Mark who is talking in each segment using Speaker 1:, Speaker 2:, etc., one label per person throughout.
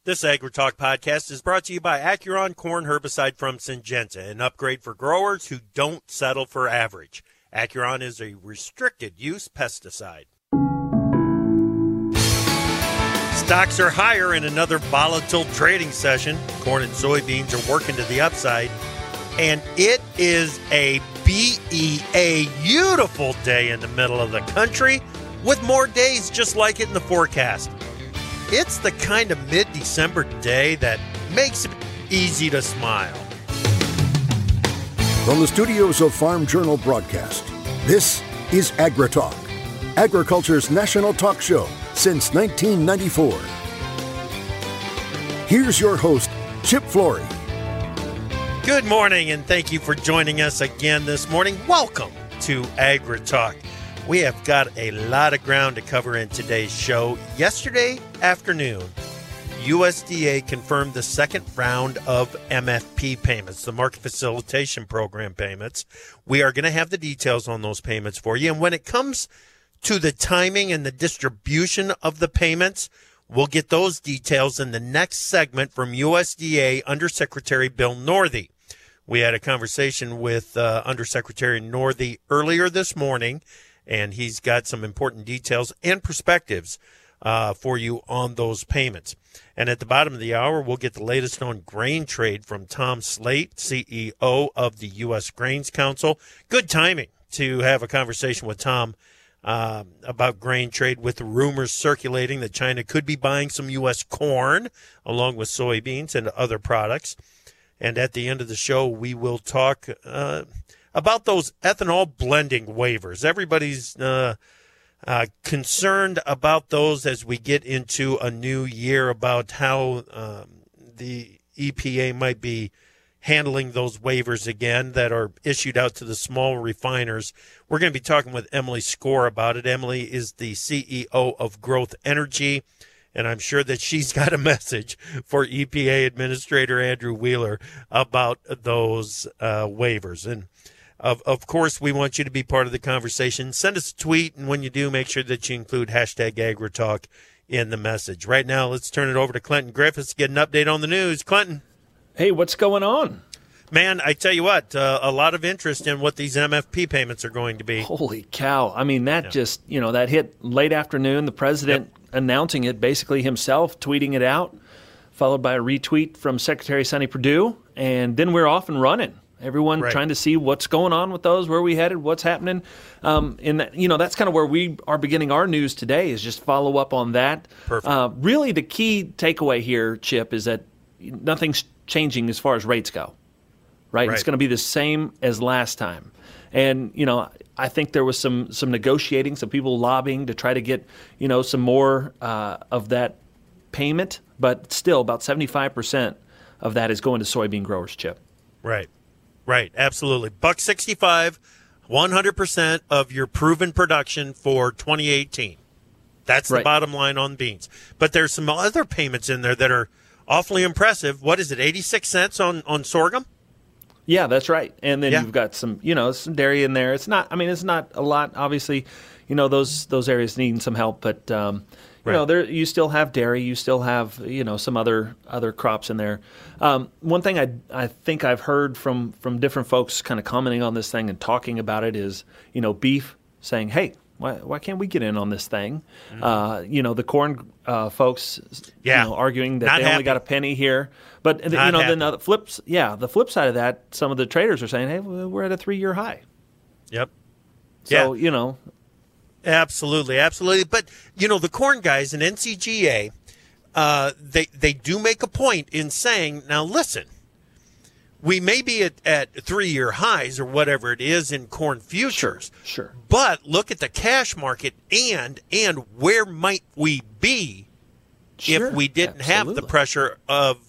Speaker 1: This AgriTalk podcast is brought to you by Acuron Corn Herbicide from Syngenta, an upgrade for growers who don't settle for average. Acuron is a restricted-use pesticide. Stocks are higher in another volatile trading session. Corn and soybeans are working to the upside. And it is a beautiful day in the middle of the country with more days just like it in the forecast. It's the kind of mid-December day that makes it easy to smile.
Speaker 2: From the studios of Farm Journal Broadcast, this is AgriTalk, agriculture's national talk show since 1994. Here's your host, Chip Flory.
Speaker 1: Good morning, and thank you for joining us again this morning. Welcome to AgriTalk. We have got a lot of ground to cover in today's show. Yesterday afternoon, USDA confirmed the second round of MFP payments, the Market Facilitation Program payments. We are going to have the details on those payments for you. And when it comes to the timing and the distribution of the payments, we'll get those details in the next segment from USDA Undersecretary Bill Northey. We had a conversation with Undersecretary Northey earlier this morning, and he's got some important details and perspectives for you on those payments. And at the bottom of the hour, we'll get the latest on grain trade from Tom Slate, CEO of the U.S. Grains Council. Good timing to have a conversation with Tom about grain trade, with the rumors circulating that China could be buying some U.S. corn along with soybeans and other products. And at the end of the show, we will talk about those ethanol blending waivers. Everybody's concerned about those as we get into a new year, about how the EPA might be handling those waivers again that are issued out to the small refiners. We're going to be talking with Emily Skor about it. Emily is the CEO of Growth Energy, and I'm sure that she's got a message for EPA Administrator Andrew Wheeler about those waivers. And Of course, we want you to be part of the conversation. Send us a tweet, and when you do, make sure that you include hashtag AgriTalk in the message. Right now, let's turn it over to Clinton Griffiths to get an update on the news. Clinton.
Speaker 3: Hey, what's going on?
Speaker 1: Man, I tell you what, a lot of interest in what these MFP payments are going to be.
Speaker 3: Holy cow. I mean, that just, that hit late afternoon. The president announcing it, basically himself tweeting it out, followed by a retweet from Secretary Sonny Perdue, and then we're off and running. Everyone trying to see what's going on with those, where we headed, what's happening. And that's kind of where we are beginning our news today, is just follow up on that.
Speaker 1: Perfect.
Speaker 3: Really, the key takeaway here, Chip, is that nothing's changing as far as rates go. Right? It's going to be the same as last time. And, I think there was some negotiating, some people lobbying to try to get, some more of that payment. But still, about 75% of that is going to soybean growers, Chip.
Speaker 1: Right, absolutely. $1.65, 100% of your proven production for 2018. That's the bottom line on beans. But there's some other payments in there that are awfully impressive. What is it, 86 cents on sorghum?
Speaker 3: Yeah, that's right. And then you've got some, some dairy in there. It's not a lot. Obviously, those areas need some help, but there you still have dairy, you still have some other crops in there. One thing I think I've heard from different folks kind of commenting on this thing and talking about it is beef saying, hey, why can't we get in on this thing? Mm-hmm. The corn folks arguing that they only got a penny here, but then the flip side of that, some of the traders are saying, hey, we're at a 3-year high.
Speaker 1: Yep.
Speaker 3: So
Speaker 1: Absolutely. But, the corn guys and NCGA, they do make a point in saying, now listen, we may be at 3-year highs or whatever it is in corn futures.
Speaker 3: Sure.
Speaker 1: But look at the cash market and where might we be if we didn't have the pressure of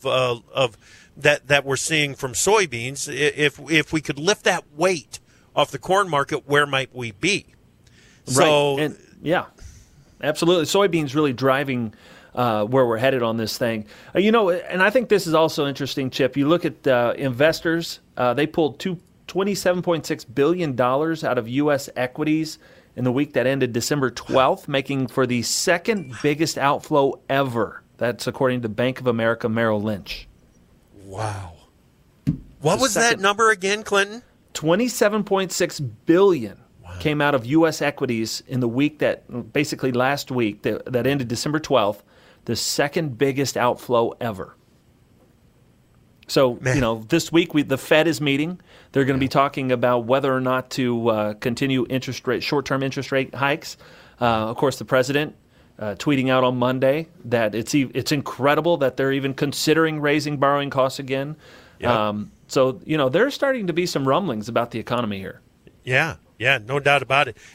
Speaker 1: that we're seeing from soybeans. If we could lift that weight off the corn market, where might we be? So,
Speaker 3: and, absolutely. Soybeans really driving where we're headed on this thing. And I think this is also interesting, Chip. You look at investors, they pulled $27.6 billion out of U.S. equities in the week that ended December 12th, making for the second biggest outflow ever That's according to Bank of America Merrill Lynch.
Speaker 1: Wow. What was that number again, Clinton?
Speaker 3: $27.6 billion came out of U.S. equities in the week basically last week, that ended December 12th, the second biggest outflow ever. So, this week the Fed is meeting. They're going to be talking about whether or not to continue short-term interest rate hikes. Of course, the president tweeting out on Monday that it's incredible that they're even considering raising borrowing costs again. Yep. So, there's starting to be some rumblings about the economy here.
Speaker 1: Yeah, no doubt about it.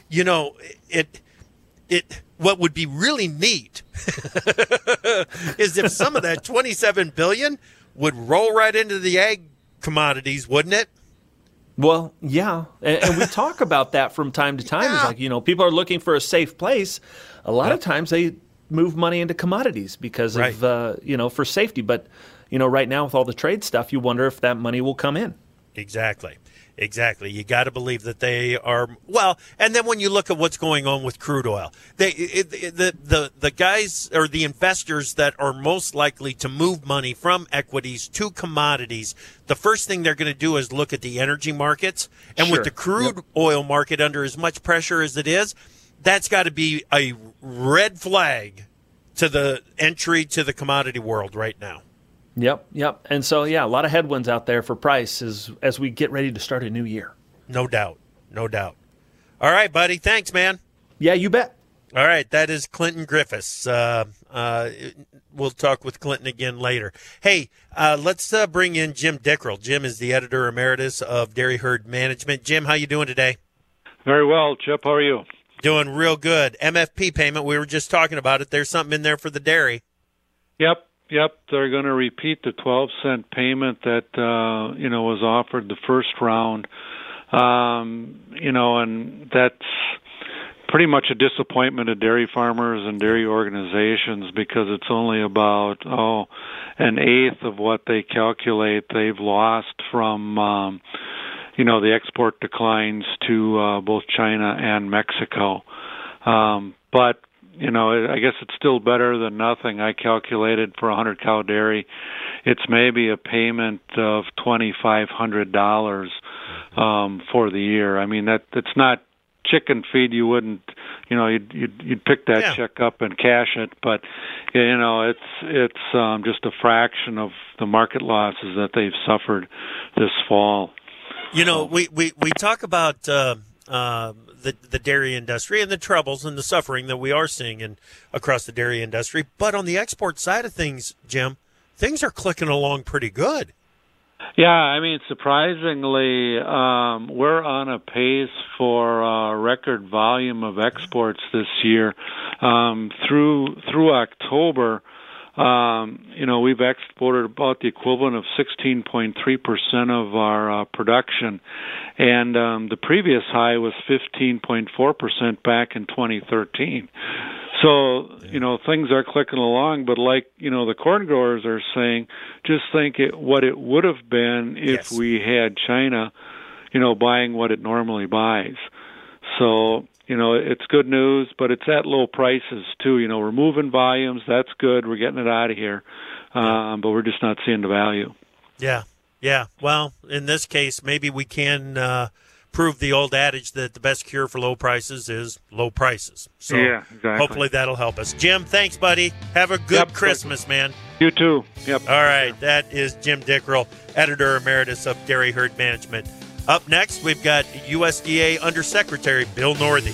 Speaker 1: What would be really neat is if some of that $27 billion would roll right into the ag commodities, wouldn't it?
Speaker 3: Well, yeah, and we talk about that from time to time. Yeah. It's like, people are looking for a safe place. A lot of times they move money into commodities because of, for safety. But, right now with all the trade stuff, you wonder if that money will come in.
Speaker 1: Exactly. You got to believe that they are and then when you look at what's going on with crude oil, the guys or the investors that are most likely to move money from equities to commodities, the first thing they're going to do is look at the energy markets. And with the crude oil market under as much pressure as it is, that's got to be a red flag to the entry to the commodity world right now.
Speaker 3: Yep. And so, a lot of headwinds out there for price as we get ready to start a new year.
Speaker 1: No doubt. All right, buddy. Thanks, man.
Speaker 3: Yeah, you bet.
Speaker 1: All right. That is Clinton Griffiths. We'll talk with Clinton again later. Hey, let's bring in Jim Dickrell. Jim is the editor emeritus of Dairy Herd Management. Jim, how you doing today?
Speaker 4: Very well, Chip. How are you?
Speaker 1: Doing real good. MFP payment, we were just talking about it. There's something in there for the dairy.
Speaker 4: Yep. They're going to repeat the 12-cent payment that, was offered the first round. And that's pretty much a disappointment to dairy farmers and dairy organizations because it's only about, an eighth of what they calculate they've lost from, the export declines to both China and Mexico. But I guess it's still better than nothing. I calculated for a 100-cow dairy, it's maybe a payment of $2,500 for the year. I mean, that's not chicken feed. You wouldn't, you'd pick that check up and cash it. But it's just a fraction of the market losses that they've suffered this fall.
Speaker 1: We talk about the dairy industry and the troubles and the suffering that we are seeing across the dairy industry. But on the export side of things, Jim, things are clicking along pretty good.
Speaker 4: Yeah, I mean, surprisingly, we're on a pace for a record volume of exports this year. Through October, we've exported about the equivalent of 16.3% of our production, and the previous high was 15.4% back in 2013. So, things are clicking along, but like, the corn growers are saying, just think what it would have been if we had China, buying what it normally buys. So, it's good news, but it's at low prices too. We're moving volumes. That's good. We're getting it out of here. But we're just not seeing the value.
Speaker 1: Yeah. Well, in this case, maybe we can prove the old adage that the best cure for low prices is low prices. So
Speaker 4: exactly.
Speaker 1: Hopefully that'll help us. Jim, thanks, buddy. Have a good Christmas, man.
Speaker 4: You too. Yep.
Speaker 1: All right. That is Jim Dickrell, editor emeritus of Dairy Herd Management. Up next, we've got USDA Undersecretary Bill Northey.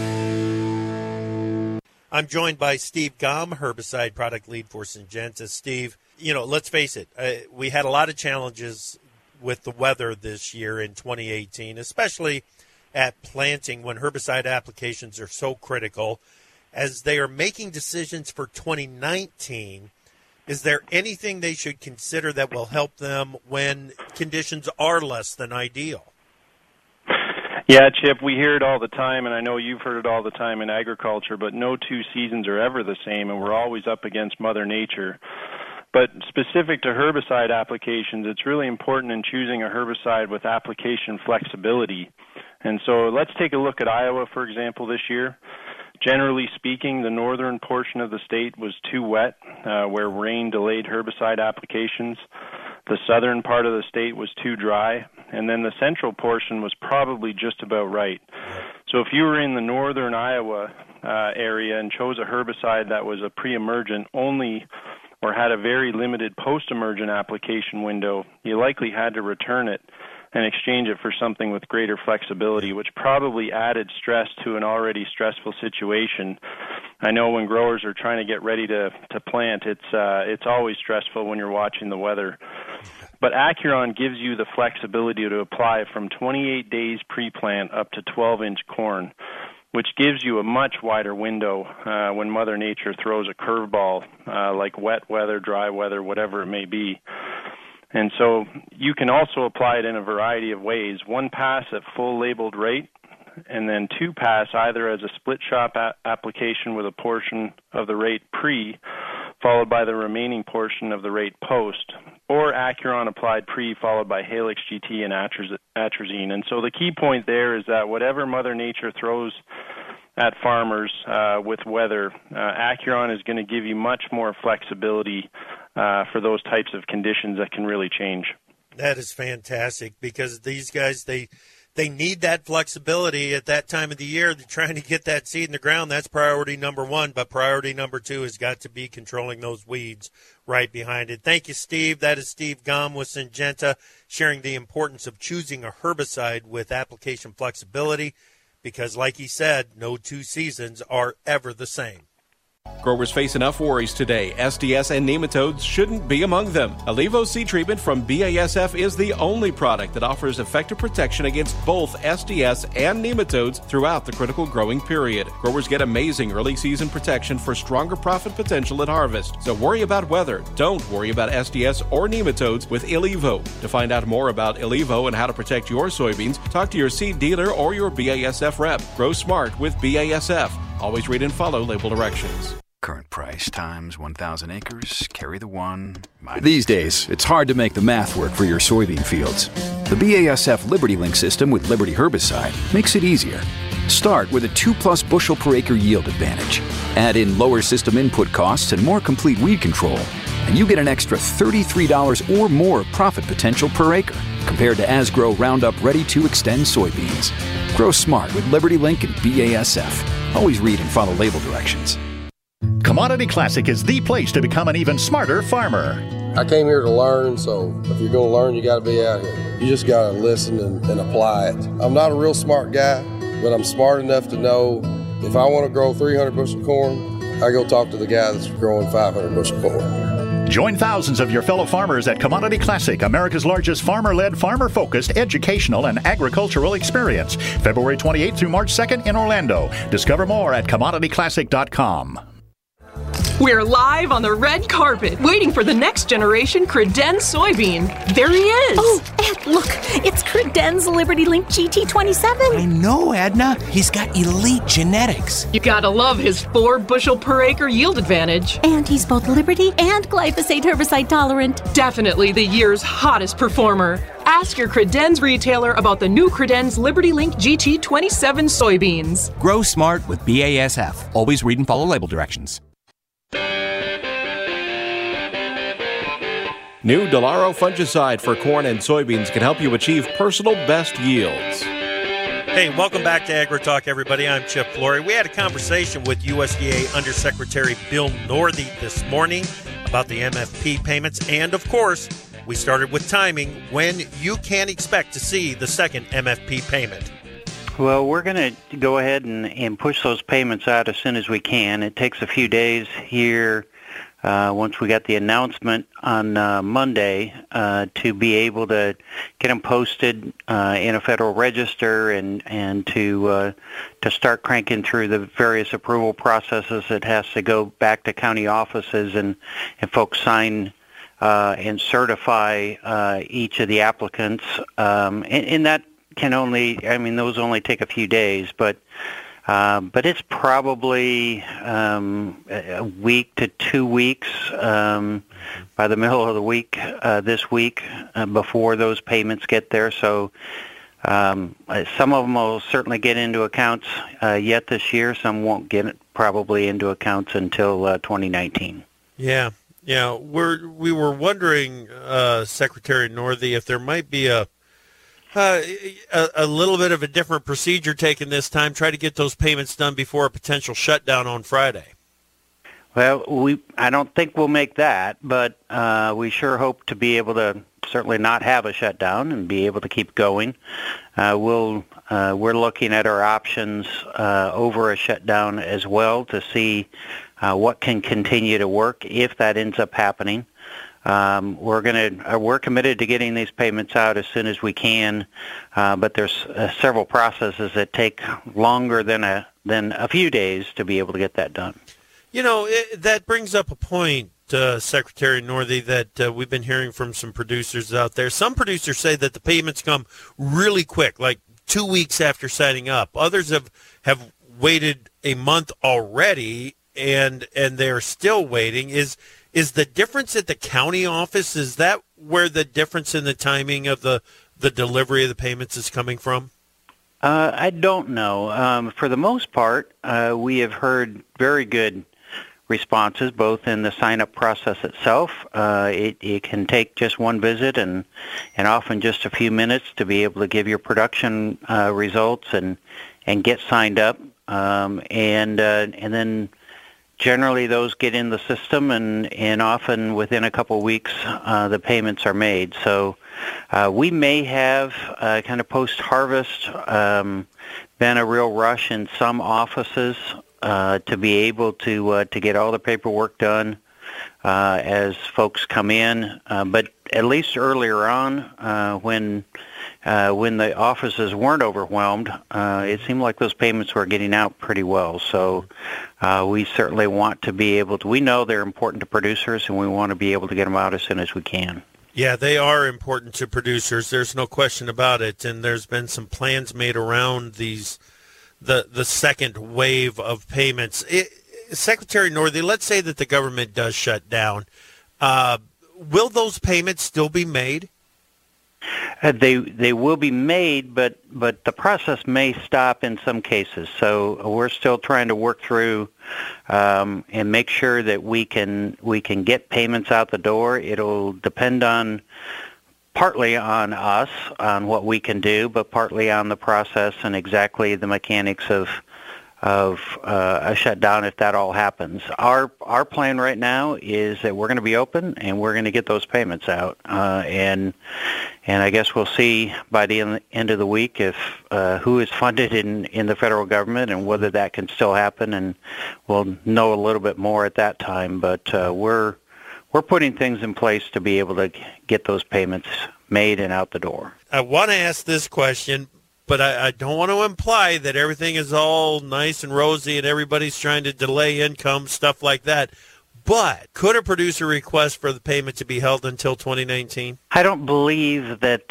Speaker 1: I'm joined by Steve Gaum, herbicide product lead for Syngenta. Steve, let's face it, we had a lot of challenges with the weather this year in 2018, especially at planting when herbicide applications are so critical. As they are making decisions for 2019, is there anything they should consider that will help them when conditions are less than ideal?
Speaker 5: Yeah, Chip, we hear it all the time, and I know you've heard it all the time in agriculture, but no two seasons are ever the same, and we're always up against Mother Nature. But specific to herbicide applications, it's really important in choosing a herbicide with application flexibility. And so let's take a look at Iowa, for example, this year. Generally speaking, the northern portion of the state was too wet, where rain delayed herbicide applications. The southern part of the state was too dry, and then the central portion was probably just about right. So if you were in the northern Iowa area and chose a herbicide that was a pre-emergent only or had a very limited post-emergent application window, you likely had to return it and exchange it for something with greater flexibility, which probably added stress to an already stressful situation. I know when growers are trying to get ready to plant, it's always stressful when you're watching the weather. But Acuron gives you the flexibility to apply from 28 days pre-plant up to 12-inch corn, which gives you a much wider window when Mother Nature throws a curveball like wet weather, dry weather, whatever it may be. And so you can also apply it in a variety of ways. One pass at full labeled rate, and then two pass either as a split shop application with a portion of the rate pre, followed by the remaining portion of the rate post, or Acuron applied pre, followed by Halix GT and atrazine. And so the key point there is that whatever Mother Nature throws at farmers with weather, Acuron is going to give you much more flexibility for those types of conditions that can really change.
Speaker 1: That is fantastic, because these guys, they need that flexibility at that time of the year. They're trying to get that seed in the ground. That's priority number one, but priority number two has got to be controlling those weeds right behind it. Thank you, Steve. That is Steve Gaum with Syngenta, sharing the importance of choosing a herbicide with application flexibility, because like he said, no two seasons are ever the same.
Speaker 6: Growers face enough worries today. SDS and nematodes shouldn't be among them. Alivo seed treatment from BASF is the only product that offers effective protection against both SDS and nematodes throughout the critical growing period. Growers get amazing early season protection for stronger profit potential at harvest. So worry about weather. Don't worry about SDS or nematodes with Alivo. To find out more about Alivo and how to protect your soybeans, talk to your seed dealer or your BASF rep. Grow smart with BASF. Always read and follow label directions.
Speaker 7: Current price times 1,000 acres, carry the one.
Speaker 8: These days, it's hard to make the math work for your soybean fields. The BASF LibertyLink system with Liberty herbicide makes it easier. Start with a 2+ bushel per acre yield advantage. Add in lower system input costs and more complete weed control, and you get an extra $33 or more profit potential per acre compared to Asgrow Roundup Ready to Extend soybeans. Grow smart with LibertyLink and BASF. Always read and follow label directions.
Speaker 9: Commodity Classic is the place to become an even smarter farmer.
Speaker 10: I came here to learn, so if you're going to learn, you got to be out here. You just got to listen and apply it. I'm not a real smart guy, but I'm smart enough to know if I want to grow 300 bushel corn, I go talk to the guy that's growing 500 bushel corn.
Speaker 9: Join thousands of your fellow farmers at Commodity Classic, America's largest farmer-led, farmer-focused, educational, and agricultural experience. February 28th through March 2nd in Orlando. Discover more at commodityclassic.com.
Speaker 11: We're live on the red carpet, waiting for the next generation Credenz soybean. There he is.
Speaker 12: Oh, Ed, look, it's Credenz LibertyLink GT27.
Speaker 13: I know, Edna. He's got elite genetics.
Speaker 11: You gotta love his 4 bushel per acre yield advantage.
Speaker 12: And he's both Liberty and glyphosate herbicide tolerant.
Speaker 11: Definitely the year's hottest performer. Ask your Credenz retailer about the new Credenz LibertyLink GT27 soybeans.
Speaker 13: Grow smart with BASF. Always read and follow label directions.
Speaker 6: New Delaro fungicide for corn and soybeans can help you achieve personal best yields.
Speaker 1: Hey, welcome back to AgriTalk, everybody. I'm Chip Flory. We had a conversation with USDA Undersecretary Bill Northey this morning about the MFP payments, and of course, we started with timing, when you can expect to see the second MFP payment.
Speaker 14: Well, we're going to go ahead and push those payments out as soon as we can. It takes a few days here once we got the announcement on Monday to be able to get them posted in a Federal Register and to start cranking through the various approval processes. It has to go back to county offices and folks sign and certify each of the applicants. And that can only, those only take a few days, but it's probably a week to 2 weeks by the middle of the week this week before those payments get there. So Some of them will certainly get into accounts yet this year. Some won't get it probably into accounts until 2019.
Speaker 1: Yeah. We were wondering, Secretary Northey, if there might be a little bit of a different procedure taken this time. Try to get those payments done before a potential shutdown on Friday.
Speaker 14: Well, I don't think we'll make that, but we sure hope to be able to certainly not have a shutdown and be able to keep going. We're looking at our options over a shutdown as well to see what can continue to work if that ends up happening. We're committed to getting these payments out as soon as we can, but there's several processes that take longer than a few days to be able to get that done.
Speaker 1: That brings up a point, Secretary Northey, that we've been hearing from some producers out there. Some producers say that the payments come really quick, like 2 weeks after signing up. Others have waited a month already, and they're still waiting. Is the difference at the county office, is that where the difference in the timing of the delivery of the payments is coming from?
Speaker 14: I don't know. For the most part, we have heard very good responses, both in the sign-up process itself. It can take just one visit and often just a few minutes to be able to give your production results and get signed up. And then generally those get in the system, and often within a couple of weeks the payments are made. So we may have kind of post-harvest been a real rush in some offices to be able to get all the paperwork done as folks come in. But at least earlier on, when the offices weren't overwhelmed, it seemed like those payments were getting out pretty well. So we certainly want to be able to, we know they're important to producers, and we want to be able to get them out as soon as we can.
Speaker 1: Yeah, they are important to producers. There's no question about it. And there's been some plans made around the second wave of payments. Secretary Northey, let's say that the government does shut down. Will those payments still be made?
Speaker 14: They will be made, but the process may stop in some cases. So we're still trying to work through and make sure that we can get payments out the door. It'll depend on partly on us, on what we can do, but partly on the process and exactly the mechanics of a shutdown if that all happens. Our plan right now is that we're going to be open and we're going to get those payments out. And I guess we'll see by the end of the week if who is funded in the federal government and whether that can still happen, and we'll know a little bit more at that time. But we're putting things in place to be able to get those payments made and out the door.
Speaker 1: I want to ask this question, but I don't want to imply that everything is all nice and rosy and everybody's trying to delay income, stuff like that. But could a producer request for the payment to be held until 2019?
Speaker 14: I don't believe that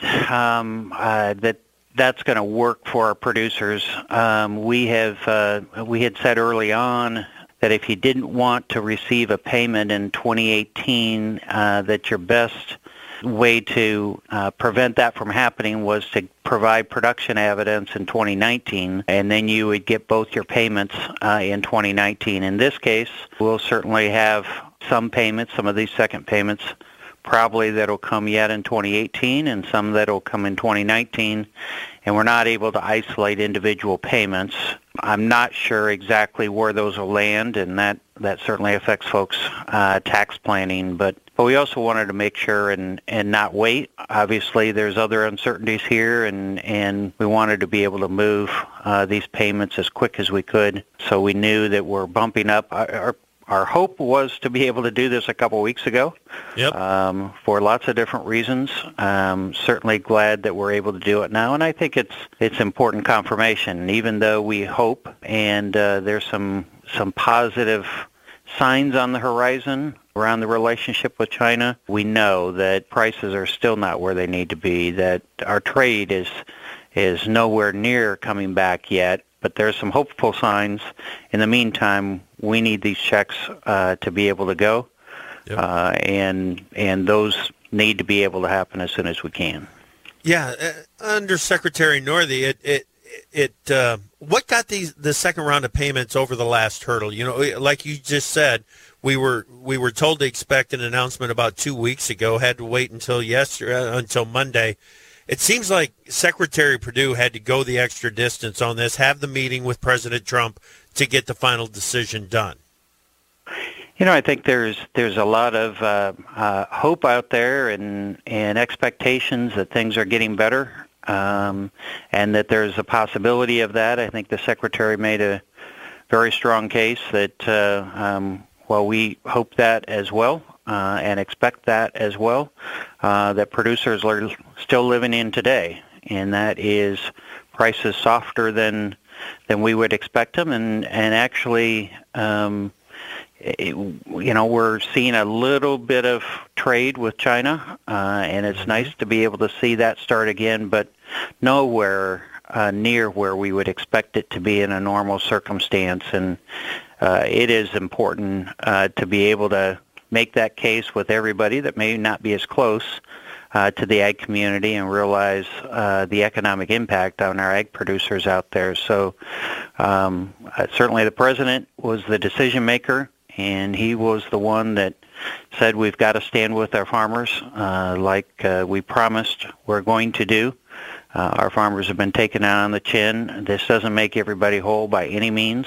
Speaker 14: that's going to work for our producers. We had said early on that if you didn't want to receive a payment in 2018, that your best way to prevent that from happening was to provide production evidence in 2019, and then you would get both your payments in 2019. In this case, we'll certainly have some payments, some of these second payments, probably that'll come yet in 2018, and some that'll come in 2019, and we're not able to isolate individual payments. I'm not sure exactly where those will land, and that certainly affects folks' tax planning, but we also wanted to make sure and not wait. Obviously, there's other uncertainties here, and we wanted to be able to move these payments as quick as we could, so we knew that we're bumping up. Our hope was to be able to do this a couple weeks ago.
Speaker 1: Yep.
Speaker 14: For lots of different reasons. Certainly glad that we're able to do it now, and I think it's important confirmation. Even though we hope, and there's some positive signs on the horizon around the relationship with China, we know that prices are still not where they need to be, that our trade is nowhere near coming back yet, but there's some hopeful signs. In the meantime, we need these checks to be able to go,
Speaker 1: yep.
Speaker 14: and those need to be able to happen as soon as we can.
Speaker 1: Yeah, under Secretary Northey, what got the second round of payments over the last hurdle? You know, like you just said, we were told to expect an announcement about 2 weeks ago. Had to wait until Monday. It seems like Secretary Perdue had to go the extra distance on this, have the meeting with President Trump to get the final decision done.
Speaker 14: You know, I think there's a lot of hope out there and expectations that things are getting better, and that there's a possibility of that. I think the Secretary made a very strong case that, well, we hope that as well and expect that as well, that producers are still living in today, and that is prices softer than we would expect them, and actually, you know, we're seeing a little bit of trade with China, and it's nice to be able to see that start again, but nowhere near where we would expect it to be in a normal circumstance. And it is important to be able to make that case with everybody that may not be as close to the ag community and realize the economic impact on our ag producers out there. So certainly the president was the decision maker, and he was the one that said we've got to stand with our farmers like we promised we're going to do. Our farmers have been taken out on the chin. This doesn't make everybody whole by any means.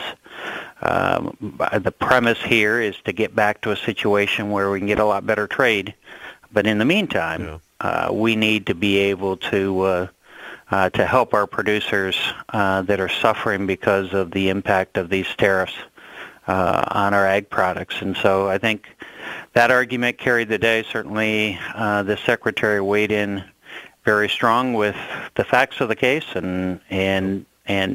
Speaker 14: The premise here is to get back to a situation where we can get a lot better trade. But in the meantime, we need to be able to help our producers that are suffering because of the impact of these tariffs on our ag products. And so I think that argument carried the day. Certainly the Secretary weighed in very strong with the facts of the case and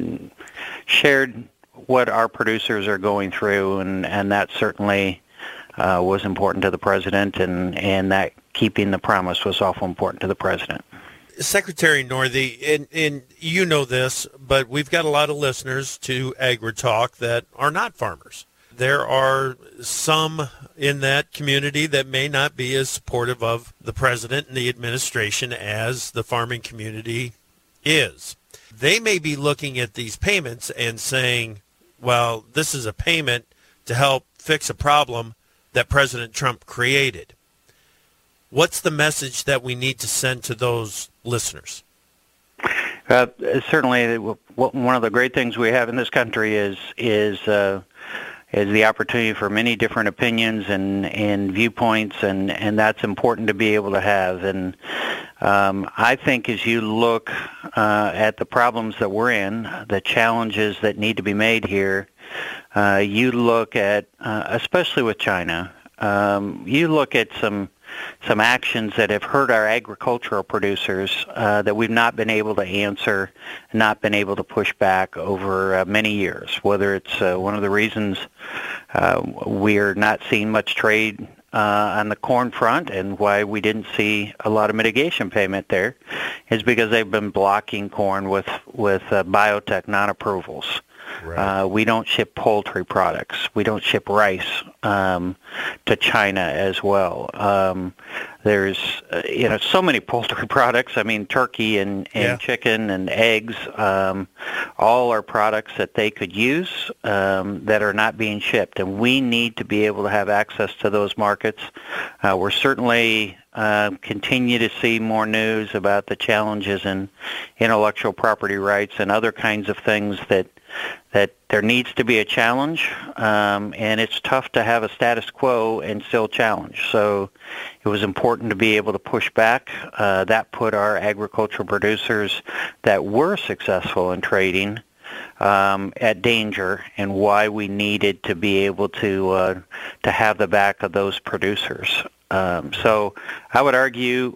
Speaker 14: shared what our producers are going through, and that certainly was important to the President, and that keeping the promise was awful important to the President.
Speaker 1: Secretary Northey, and you know this, but we've got a lot of listeners to AgriTalk that are not farmers. There are some in that community that may not be as supportive of the President and the administration as the farming community is. They may be looking at these payments and saying, well, this is a payment to help fix a problem that President Trump created. What's the message that we need to send to those listeners?
Speaker 14: Certainly, one of the great things we have in this country is the opportunity for many different opinions and viewpoints, and that's important to be able to have. And I think as you look at the problems that we're in, the challenges that need to be made here, you look at, especially with China, you look at some actions that have hurt our agricultural producers that we've not been able to answer, not been able to push back over many years, whether it's one of the reasons we're not seeing much trade on the corn front and why we didn't see a lot of mitigation payment there is because they've been blocking corn with biotech non-approvals. Right. We don't ship poultry products. We don't ship rice to China as well. There's so many poultry products. I mean, turkey and chicken and eggs, all are products that they could use that are not being shipped, and we need to be able to have access to those markets. We're certainly continue to see more news about the challenges in intellectual property rights and other kinds of things that there needs to be a challenge, and it's tough to have a status quo and still challenge. So it was important to be able to push back. That put our agricultural producers that were successful in trading at danger, and why we needed to be able to have the back of those producers. So I would argue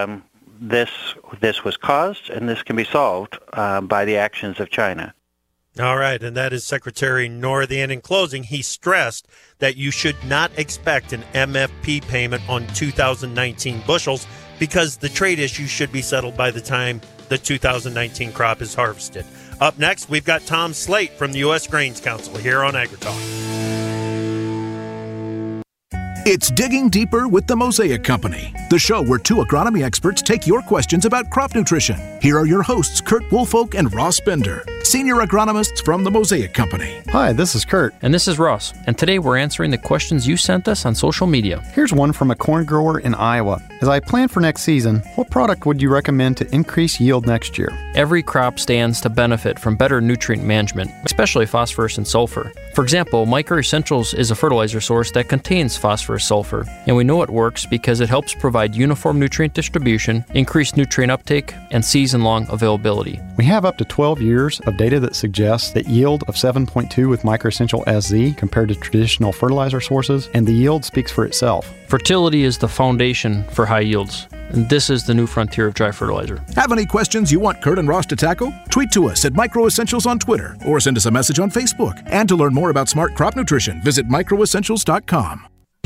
Speaker 14: this was caused, and this can be solved by the actions of China.
Speaker 1: All right, and that is Secretary Northey. And in closing, he stressed that you should not expect an MFP payment on 2019 bushels because the trade issue should be settled by the time the 2019 crop is harvested. Up next, we've got Tom Slate from the U.S. Grains Council here on AgriTalk.
Speaker 15: It's Digging Deeper with the Mosaic Company, the show where two agronomy experts take your questions about crop nutrition. Here are your hosts, Kurt Woolfolk and Ross Bender, senior agronomists from the Mosaic Company.
Speaker 16: Hi, this is Kurt.
Speaker 17: And this is Ross. And today we're answering the questions you sent us on social media.
Speaker 16: Here's one from a corn grower in Iowa. As I plan for next season, what product would you recommend to increase yield next year?
Speaker 17: Every crop stands to benefit from better nutrient management, especially phosphorus and sulfur. For example, Micro Essentials is a fertilizer source that contains phosphorus sulfur, and we know it works because it helps provide uniform nutrient distribution, increased nutrient uptake, and season-long availability.
Speaker 16: We have up to 12 years of data that suggests that yield of 7.2 with Micro Essential SZ compared to traditional fertilizer sources, and the yield speaks for itself.
Speaker 17: Fertility is the foundation for high yields, and this is the new frontier of dry fertilizer.
Speaker 15: Have any questions you want Kurt and Ross to tackle? Tweet to us at Micro Essentials on Twitter or send us a message on Facebook. And to learn more about smart crop nutrition, visit microessentials.com.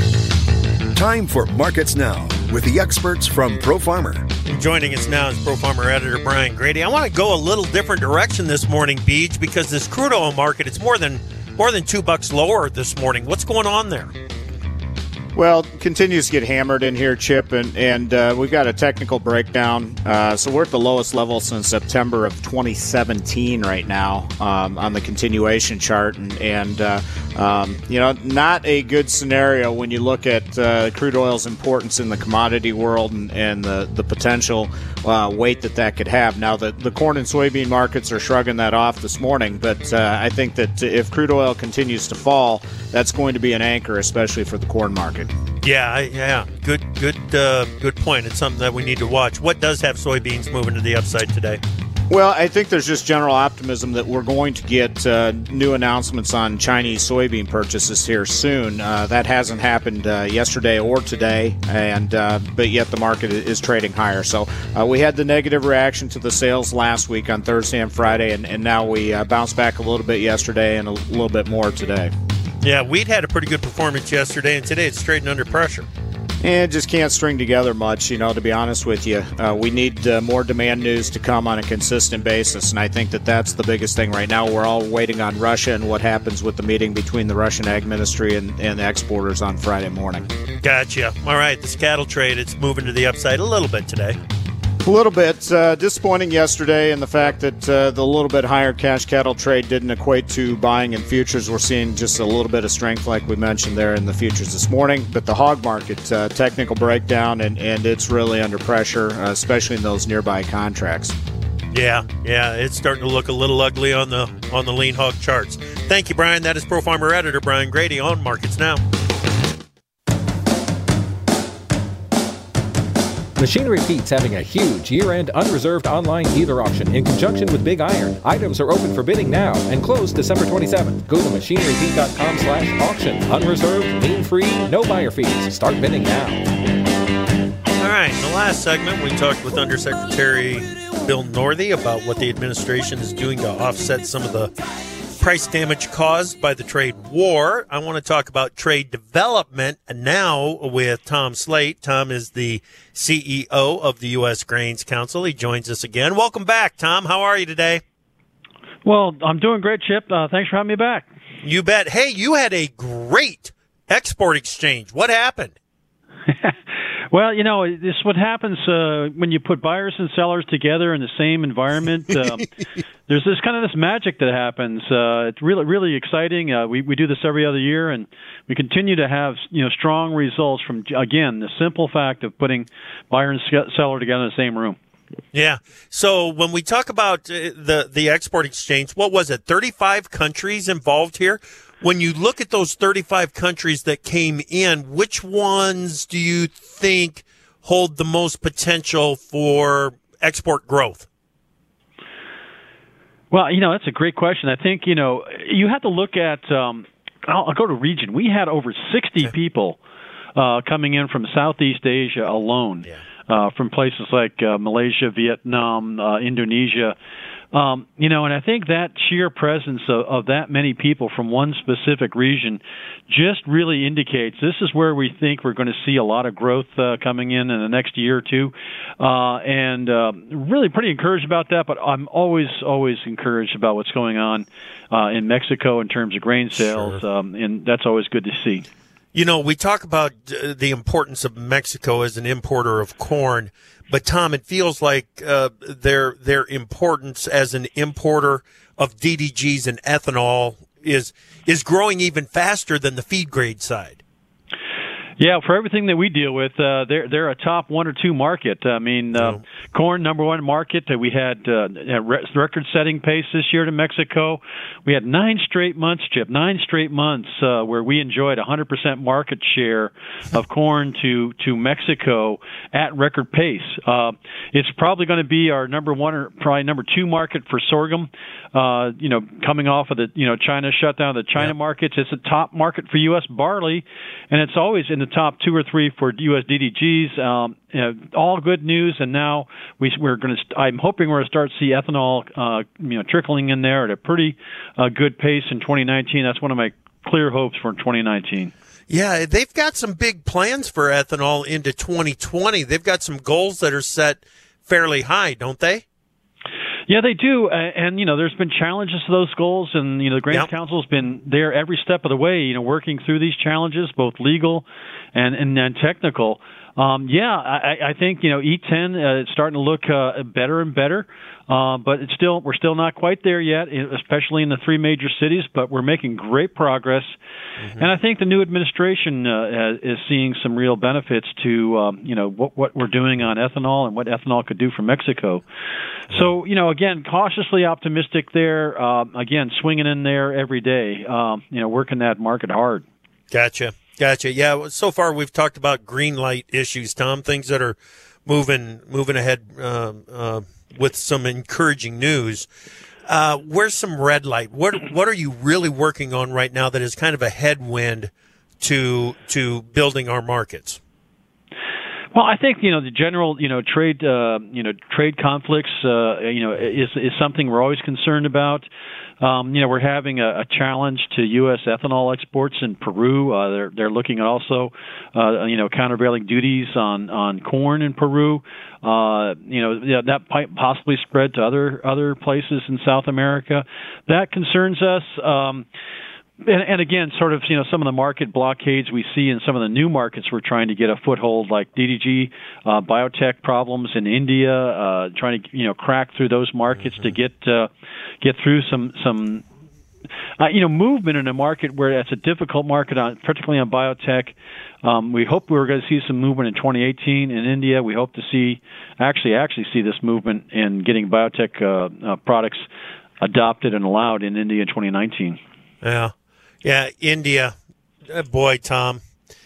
Speaker 2: Time for Markets Now with the experts from Pro Farmer.
Speaker 1: Joining us now is Pro Farmer editor Brian Grady. I want to go a little different direction this morning, Beach, because this crude oil market, it's more than $2 lower this morning. What's going on there?
Speaker 18: Well, continues to get hammered in here, Chip, and we've got a technical breakdown. So we're at the lowest level since September of 2017 right now on the continuation chart, and not a good scenario when you look at crude oil's importance in the commodity world and the potential weight that could have. Now, the corn and soybean markets are shrugging that off this morning, but I think that if crude oil continues to fall, that's going to be an anchor, especially for the corn market.
Speaker 1: Yeah. Good point. It's something that we need to watch. What does have soybeans moving to the upside today?
Speaker 18: Well, I think there's just general optimism that we're going to get new announcements on Chinese soybean purchases here soon. That hasn't happened yesterday or today, but yet the market is trading higher. So we had the negative reaction to the sales last week on Thursday and Friday, and now we bounced back a little bit yesterday and a little bit more today.
Speaker 1: Yeah, wheat had a pretty good performance yesterday, and today it's trading under pressure.
Speaker 18: And just can't string together much, to be honest with you. We need more demand news to come on a consistent basis, and I think that's the biggest thing right now. We're all waiting on Russia and what happens with the meeting between the Russian Ag Ministry and the exporters on Friday morning.
Speaker 1: Gotcha. All right, this cattle trade, it's moving to the upside a little bit today.
Speaker 18: A little bit disappointing yesterday in the fact that the little bit higher cash cattle trade didn't equate to buying in futures. We're seeing just a little bit of strength like we mentioned there in the futures this morning. But the hog market, technical breakdown, and it's really under pressure, especially in those nearby contracts.
Speaker 1: Yeah, it's starting to look a little ugly on the lean hog charts. Thank you, Brian. That is Pro Farmer editor Brian Grady on Markets Now.
Speaker 19: Machinery Pete's having a huge year-end unreserved online dealer auction in conjunction with Big Iron. Items are open for bidding now and close December 27th. Go to machinerypete.com/auction. Unreserved, lien-free, no buyer fees. Start bidding now.
Speaker 1: All right, in the last segment, we talked with Undersecretary Bill Northey about what the administration is doing to offset some of the price damage caused by the trade war. I want to talk about trade development now with Tom Slate. Tom is the CEO of the U.S. Grains Council. He joins us again. Welcome back, Tom. How are you today?
Speaker 20: Well, I'm doing great, Chip. Thanks for having me back.
Speaker 1: You bet. Hey, you had a great export exchange. What happened?
Speaker 20: Well, this is what happens when you put buyers and sellers together in the same environment. There's this magic that happens. It's really, really exciting. We do this every other year, and we continue to have strong results from, again, the simple fact of putting buyer and seller together in the same room.
Speaker 1: Yeah. So when we talk about the export exchange, what was it? 35 countries involved here. When you look at those 35 countries that came in, which ones do you think hold the most potential for export growth?
Speaker 20: Well, that's a great question. I think, you have to look at, I'll go to region. We had over 60 people coming in from Southeast Asia alone, from places like Malaysia, Vietnam, Indonesia. And I think that sheer presence of that many people from one specific region just really indicates this is where we think we're going to see a lot of growth coming in the next year or two. And really pretty encouraged about that, but I'm always encouraged about what's going on in Mexico in terms of grain sales, and that's always good to see.
Speaker 1: We talk about the importance of Mexico as an importer of corn, but Tom, it feels like their importance as an importer of DDGs and ethanol is growing even faster than the feed grade side.
Speaker 20: Yeah, for everything that we deal with, they're a top 1 or 2 market. I mean, corn, number 1 market. We had record-setting pace this year to Mexico. We had 9 straight months, Chip, 9 straight months where we enjoyed 100% market share of corn to Mexico at record pace. It's probably going to be our number 1 or probably number 2 market for sorghum. Coming off of the China shutdown of the China markets, it's a top market for U.S. barley, and it's always in the top 2 or 3 for U.S. DDGs. All good news, and now we're going to. I'm hoping we're going to start to see ethanol, trickling in there at a pretty good pace in 2019. That's one of my clear hopes for 2019.
Speaker 1: Yeah, they've got some big plans for ethanol into 2020. They've got some goals that are set fairly high, don't they?
Speaker 20: Yeah, they do, and there's been challenges to those goals, and the Grains Council's been there every step of the way, working through these challenges, both legal and technical. I think E10 is starting to look better and better, but we're still not quite there yet, especially in the 3 major cities. But we're making great progress, and I think the new administration is seeing some real benefits to what we're doing on ethanol and what ethanol could do for Mexico. So again, cautiously optimistic there. Again, swinging in there every day. Working that market hard.
Speaker 1: Gotcha. Yeah, so far we've talked about green light issues, Tom, things that are moving ahead with some encouraging news. Where's some red light? What are you really working on right now that is kind of a headwind to building our markets?
Speaker 20: Well, I think the general trade conflicts is something we're always concerned about. We're having a challenge to U.S. ethanol exports in Peru. They're looking at also countervailing duties on corn in Peru. That might possibly spread to other places in South America. That concerns us. And again, sort of, some of the market blockades we see in some of the new markets we're trying to get a foothold, like DDG, biotech problems in India, trying to, crack through those markets to get through some movement in a market where that's a difficult market, particularly on biotech. We hope we're going to see some movement in 2018 in India. We hope to see see this movement in getting biotech products adopted and allowed in India in 2019.
Speaker 1: Yeah, India, boy, Tom,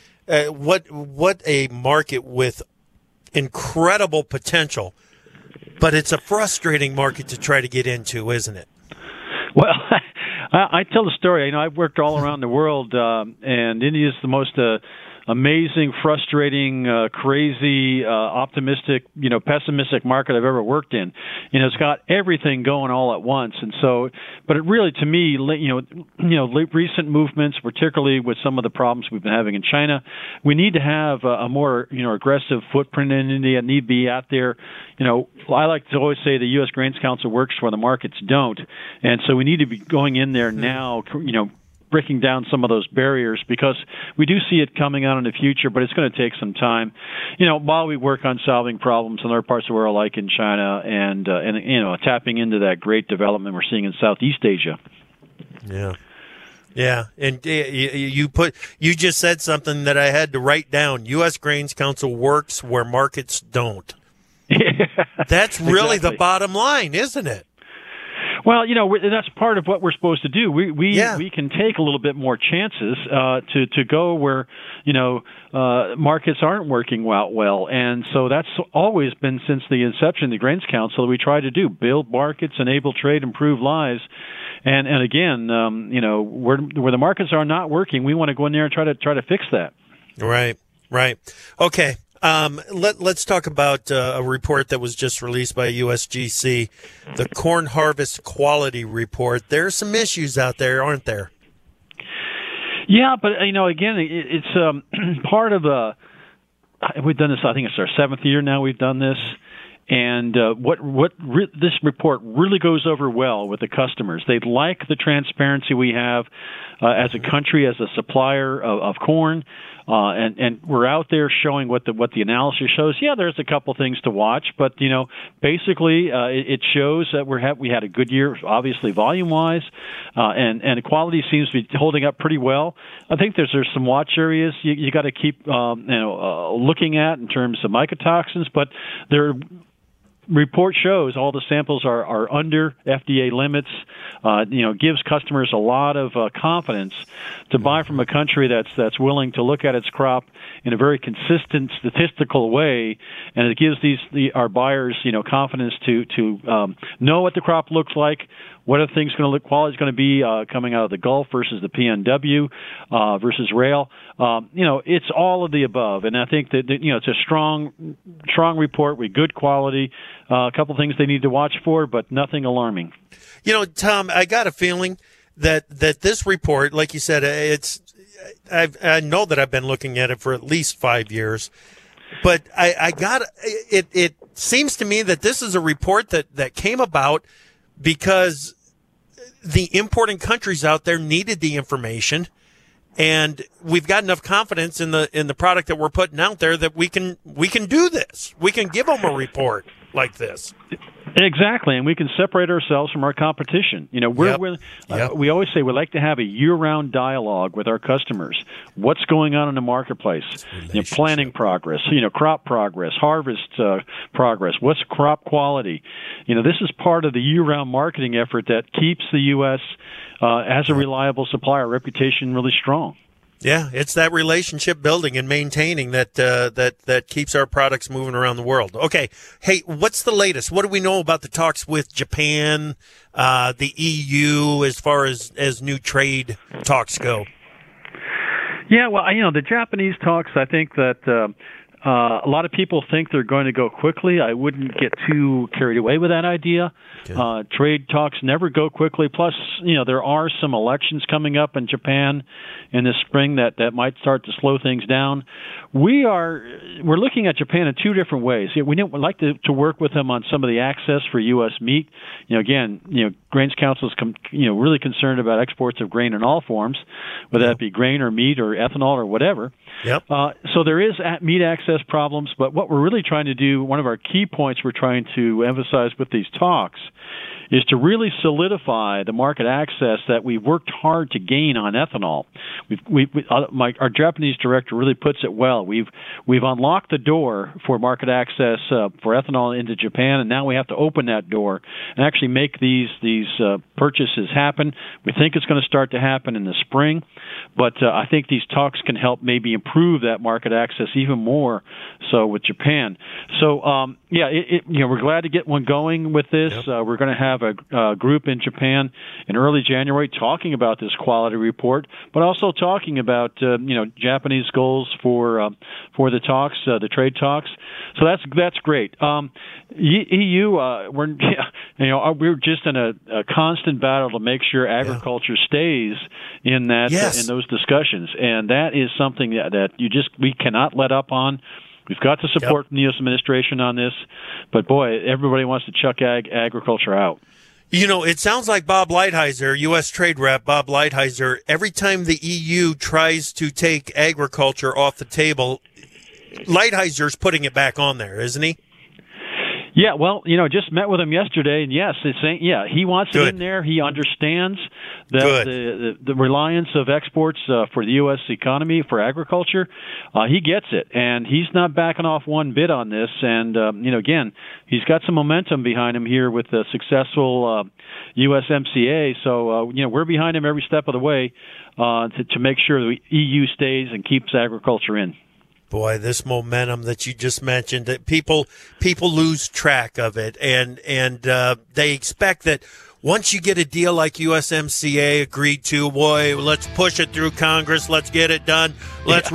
Speaker 1: what a market with incredible potential, but it's a frustrating market to try to get into, isn't it?
Speaker 20: Well, I tell the story. I've worked all around the world, and India is the most amazing, frustrating, crazy, optimistic, pessimistic market I've ever worked in. It's got everything going all at once, and so. But it really, to me, recent movements, particularly with some of the problems we've been having in China, we need to have a more, aggressive footprint in India. Need to be out there. I like to always say the U.S. Grains Council works where the markets don't, and so we need to be going in there now. Breaking down some of those barriers, because we do see it coming out in the future, but it's going to take some time. While we work on solving problems in other parts of the world, like in China, and tapping into that great development we're seeing in Southeast Asia.
Speaker 1: Yeah, and you just said something that I had to write down. U.S. Grains Council works where markets don't. That's really the bottom line, isn't it?
Speaker 20: Well, that's part of what we're supposed to do. We can take a little bit more chances to go where markets aren't working well, and so that's always been since the inception of the Grains Council. We try to do build markets, enable trade, improve lives, and again, where the markets are not working, we want to go in there and try to fix that.
Speaker 1: Right. Okay. Let's talk about a report that was just released by USGC, the Corn Harvest Quality Report. There are some issues out there, aren't there?
Speaker 20: Yeah, but again, it's part of we've done this. I think it's our 7th year now we've done this, And this report really goes over well with the customers. They like the transparency we have as a country, as a supplier of corn, and we're out there showing what the analysis shows. Yeah, there's a couple things to watch, but basically it shows that we had a good year, obviously volume-wise, and the quality seems to be holding up pretty well. I think there's some watch areas you got to keep looking at in terms of mycotoxins, but there. Report shows all the samples are under FDA limits. Gives customers a lot of confidence to buy from a country that's willing to look at its crop in a very consistent statistical way, and it gives our buyers confidence to know what the crop looks like. What are things going to look? Quality is going to be coming out of the Gulf versus the PNW versus rail. It's all of the above, and I think that it's a strong report with good quality. A couple things they need to watch for, but nothing alarming.
Speaker 1: Tom, I got a feeling that this report, like you said, I know that I've been looking at it for at least 5 years, but it seems to me that this is a report that came about because the importing countries out there needed the information, and we've got enough confidence in the product that we're putting out there that we can do this. We can give them a report like this.
Speaker 20: Exactly, and we can separate ourselves from our competition. We always say we like to have a year-round dialogue with our customers. What's going on in the marketplace? Planting progress, crop progress, harvest progress. What's crop quality? This is part of the year-round marketing effort that keeps the U.S. As a reliable supplier, reputation really strong.
Speaker 1: Yeah, it's that relationship building and maintaining that keeps our products moving around the world. Okay, hey, what's the latest? What do we know about the talks with Japan, the EU, as far as new trade talks go?
Speaker 20: Yeah, well, the Japanese talks, I think that a lot of people think they're going to go quickly. I wouldn't get too carried away with that idea. Okay. Trade talks never go quickly. Plus, there are some elections coming up in Japan in the spring that might start to slow things down. We're looking at Japan in two different ways. We'd like to work with them on some of the access for U.S. meat. Grains Council is really concerned about exports of grain in all forms, whether that be grain or meat or ethanol or whatever.
Speaker 1: Yep.
Speaker 20: So there is meat access problems, but what we're really trying to do, one of our key points we're trying to emphasize with these talks, is to really solidify the market access that we've worked hard to gain on ethanol. Our Japanese director really puts it well. We've unlocked the door for market access for ethanol into Japan, and now we have to open that door and actually make these purchases happen. We think it's going to start to happen in the spring, but I think these talks can help maybe improve that market access even more so with Japan. So we're glad to get one going with this. Yep. We're going to have a group in Japan in early January talking about this quality report, but also talking about Japanese goals for the talks, the trade talks. So that's great. EU, we're just in a constant battle to make sure agriculture stays in that in those discussions, and that is something that we cannot let up on. We've got the support from the U.S. administration on this, but boy, everybody wants to chuck agriculture out.
Speaker 1: It sounds like Bob Lighthizer, U.S. Trade Rep Bob Lighthizer, every time the EU tries to take agriculture off the table, Lighthizer's putting it back on there, isn't he?
Speaker 20: Yeah, well, just met with him yesterday, and yes, he wants it in there. He understands that the reliance of exports for the U.S. economy for agriculture. He gets it, and he's not backing off one bit on this. And again, he's got some momentum behind him here with the successful USMCA. So we're behind him every step of the way to make sure the EU stays and keeps agriculture in.
Speaker 1: Boy, this momentum that you just mentioned, that people lose track of it, and they expect that once you get a deal like USMCA agreed to, boy, let's push it through Congress, let's get it done, let's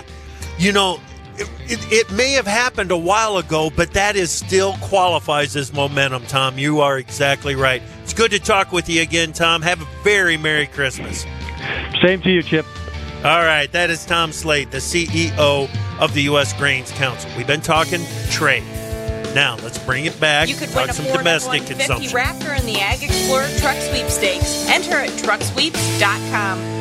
Speaker 1: it may have happened a while ago, but that still qualifies as momentum, Tom. You are exactly right. It's good to talk with you again, Tom. Have a very Merry Christmas.
Speaker 20: Same to you, Chip.
Speaker 1: All right, that is Tom Slate, the CEO of the U.S. Grains Council. We've been talking trade. Now, let's bring it back.
Speaker 21: You could
Speaker 1: Talk
Speaker 21: win a
Speaker 1: some
Speaker 21: Ford
Speaker 1: domestic
Speaker 21: F-150
Speaker 1: consumption.
Speaker 21: Raptor in the Ag Explorer Truck Sweepstakes. Enter at trucksweeps.com.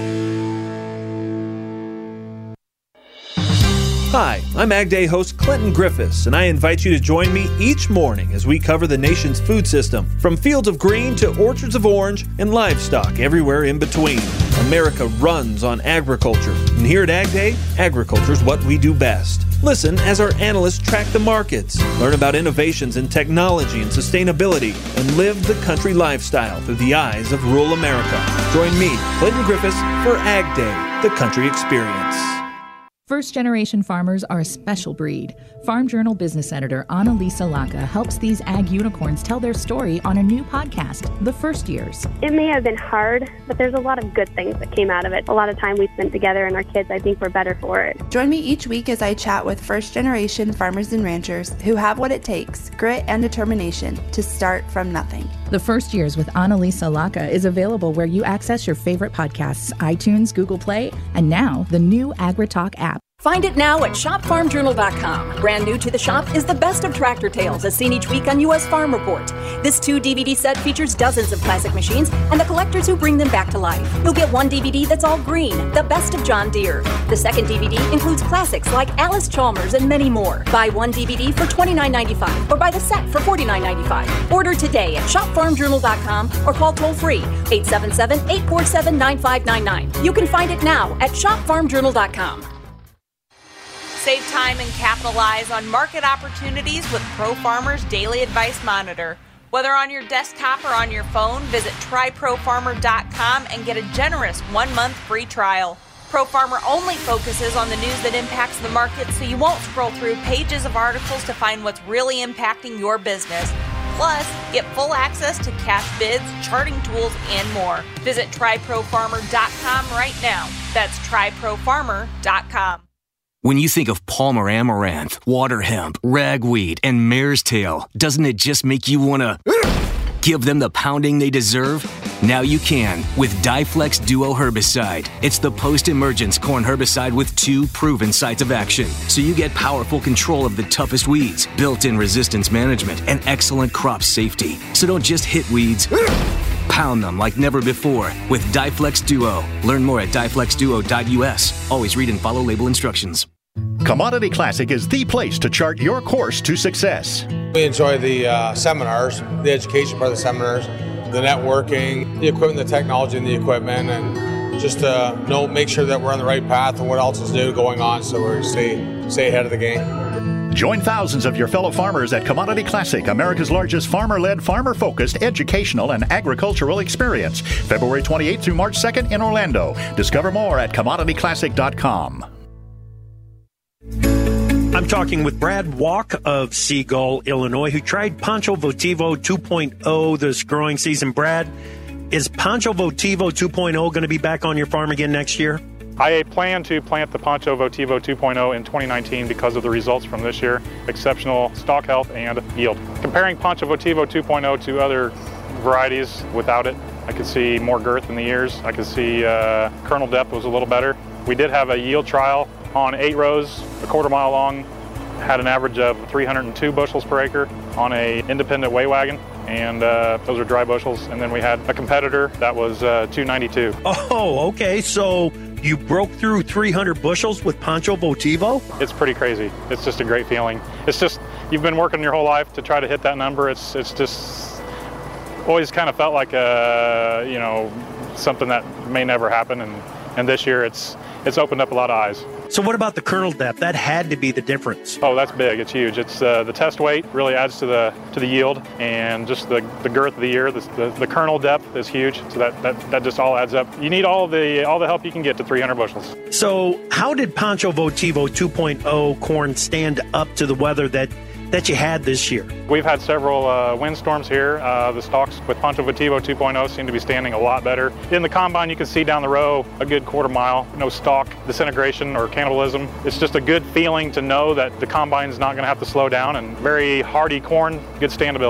Speaker 3: Hi, I'm Ag Day host Clinton Griffiths, and I invite you to join me each morning as we cover the nation's food system, from fields of green to orchards of orange and livestock everywhere in between. America runs on agriculture, and here at Ag Day, agriculture is what we do best. Listen as our analysts track the markets, learn about innovations in technology and sustainability, and live the country lifestyle through the eyes of rural America. Join me, Clinton Griffiths, for Ag Day, the country experience.
Speaker 22: First-generation farmers are a special breed. Farm Journal business editor Annalisa Laka helps these ag unicorns tell their story on a new podcast, The First Years.
Speaker 23: It may have been hard, but there's a lot of good things that came out of it. A lot of time we spent together, and our kids, I think, were better for it.
Speaker 24: Join me each week as I chat with first-generation farmers and ranchers who have what it takes, grit and determination, to start from nothing.
Speaker 22: The First Years with Annalisa Laka is available where you access your favorite podcasts, iTunes, Google Play, and now the new AgriTalk app.
Speaker 25: Find it now at shopfarmjournal.com. Brand new to the shop is the best of tractor tales, as seen each week on U.S. Farm Report. This 2-DVD set features dozens of classic machines and the collectors who bring them back to life. You'll get one DVD that's all green, the best of John Deere. The second DVD includes classics like Alice Chalmers and many more. Buy one DVD for $29.95 or buy the set for $49.95. Order today at shopfarmjournal.com or call toll-free 877-847-9599. You can find it now at shopfarmjournal.com.
Speaker 21: Save time and capitalize on market opportunities with ProFarmer's Daily Advice Monitor. Whether on your desktop or on your phone, visit tryprofarmer.com and get a generous 1-month free trial. ProFarmer only focuses on the news that impacts the market, so you won't scroll through pages of articles to find what's really impacting your business. Plus, get full access to cash bids, charting tools, and more. Visit tryprofarmer.com right now. That's tryprofarmer.com.
Speaker 13: When you think of Palmer Amaranth, Water Hemp, Ragweed, and Mare's Tail, doesn't it just make you want to give them the pounding they deserve? Now you can with Diflex Duo Herbicide. It's the post-emergence corn herbicide with 2 proven sites of action. So you get powerful control of the toughest weeds, built-in resistance management, and excellent crop safety. So don't just hit weeds. Pound them like never before with Diflex Duo. Learn more at diflexduo.us. Always read and follow label instructions.
Speaker 9: Commodity Classic is the place to chart your course to success.
Speaker 26: We enjoy the seminars, the education part of the seminars, the networking, the equipment, the technology, and the equipment, and just to make sure that we're on the right path and what else is new going on, so we stay ahead of the game.
Speaker 9: Join thousands of your fellow farmers at Commodity Classic, America's largest farmer-led, farmer-focused educational and agricultural experience, February 28th through March 2nd in Orlando. Discover more at commodityclassic.com.
Speaker 1: I'm talking with Brad Walk of Seagull, Illinois, who tried Pancho Votivo 2.0 this growing season. Brad, is Pancho Votivo 2.0 going to be back on your farm again next year?
Speaker 27: I plan to plant the Pancho Votivo 2.0 in 2019 because of the results from this year, exceptional stalk health and yield. Comparing Pancho Votivo 2.0 to other varieties without it, I could see more girth in the ears. I could see kernel depth was a little better. We did have a yield trial on 8 rows, a quarter mile long, had an average of 302 bushels per acre on a independent weigh wagon, and those are dry bushels. And then we had a competitor that was 292.
Speaker 1: Oh, okay. So you broke through 300 bushels with Pancho Votivo?
Speaker 27: It's pretty crazy. It's just a great feeling. It's just, you've been working your whole life to try to hit that number. It's just always kind of felt like something that may never happen. And this year it's opened up a lot of eyes.
Speaker 1: So what about the kernel depth? That had to be the difference.
Speaker 27: Oh, that's big. It's huge. It's the test weight really adds to the yield, and just the girth of the ear. The kernel depth is huge. So that just all adds up. You need all the help you can get to 300 bushels.
Speaker 1: So how did Pancho Votivo 2.0 corn stand up to the weather that you had this year?
Speaker 27: We've had several windstorms here. The stalks with Pancho Votivo 2.0 seem to be standing a lot better. In the combine, you can see down the row a good quarter mile, no stalk disintegration or cannibalism. It's just a good feeling to know that the combine's not going to have to slow down, and very hardy corn, good standability.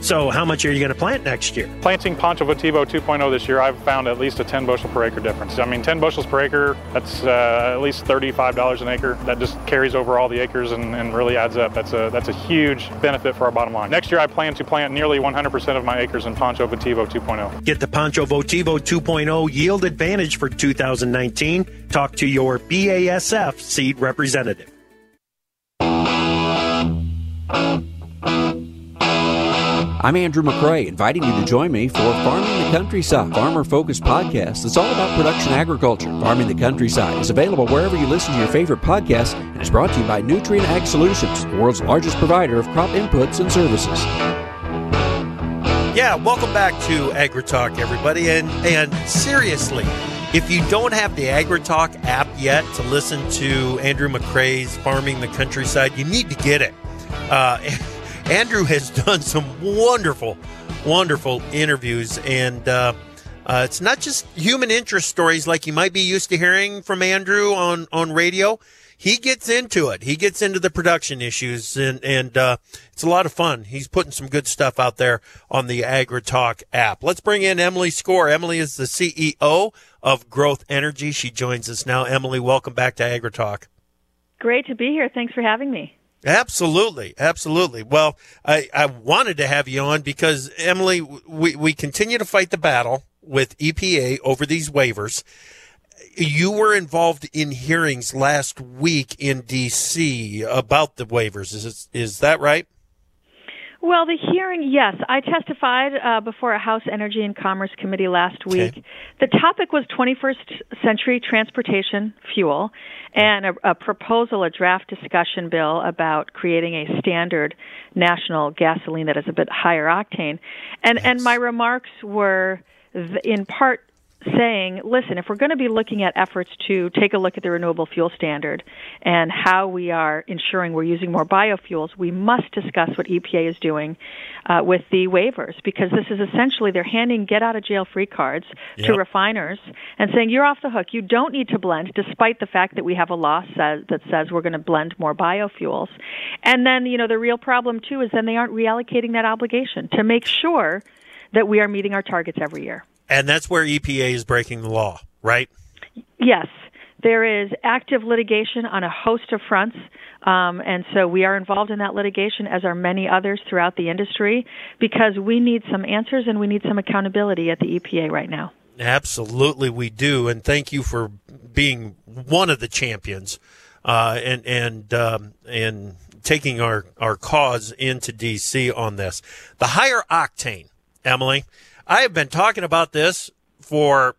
Speaker 1: So how much are you going to plant next year?
Speaker 27: Planting Poncho Votivo 2.0 this year, I've found at least a 10 bushel per acre difference. I mean, 10 bushels per acre, that's at least $35 an acre. That just carries over all the acres and really adds up. That's a huge benefit for our bottom line. Next year, I plan to plant nearly 100% of my acres in Poncho Votivo 2.0.
Speaker 1: Get the Poncho Votivo 2.0 yield advantage for 2019. Talk to your BASF seed representative.
Speaker 4: I'm Andrew McCrae, inviting you to join me for Farming the Countryside, farmer-focused podcast that's all about production agriculture. Farming the Countryside is available wherever you listen to your favorite podcasts and is brought to you by Nutrien Ag Solutions, the world's largest provider of crop inputs and services.
Speaker 1: Yeah, welcome back to AgriTalk, everybody. And seriously, if you don't have the AgriTalk app yet to listen to Andrew McCrae's Farming the Countryside, you need to get it. Andrew has done some wonderful, wonderful interviews, and it's not just human interest stories like you might be used to hearing from Andrew on radio. He gets into it. He gets into the production issues, and it's a lot of fun. He's putting some good stuff out there on the AgriTalk app. Let's bring in Emily Skor. Emily is the CEO of Growth Energy. She joins us now. Emily, welcome back to AgriTalk.
Speaker 5: Great to be here. Thanks for having me.
Speaker 1: Absolutely. Absolutely. Well, I wanted to have you on because, Emily, we continue to fight the battle with EPA over these waivers. You were involved in hearings last week in D.C. about the waivers. Is that right?
Speaker 5: Well, the hearing, yes. I testified before a House Energy and Commerce Committee last week. Okay. The topic was 21st century transportation fuel and a proposal, a draft discussion bill about creating a standard national gasoline that is a bit higher octane. And my remarks were in part saying, listen, if we're going to be looking at efforts to take a look at the renewable fuel standard and how we are ensuring we're using more biofuels, we must discuss what EPA is doing with the waivers, because this is essentially they're handing get-out-of-jail-free cards to refiners and saying, you're off the hook. You don't need to blend, despite the fact that we have a law that says we're going to blend more biofuels. And then, the real problem, too, is then they aren't reallocating that obligation to make sure that we are meeting our targets every year.
Speaker 1: And that's where EPA is breaking the law, right?
Speaker 5: Yes. There is active litigation on a host of fronts, and so we are involved in that litigation, as are many others throughout the industry, because we need some answers and we need some accountability at the EPA right now.
Speaker 1: Absolutely, we do, and thank you for being one of the champions and taking our cause into D.C. on this. The higher octane, Emily. I have been talking about this for,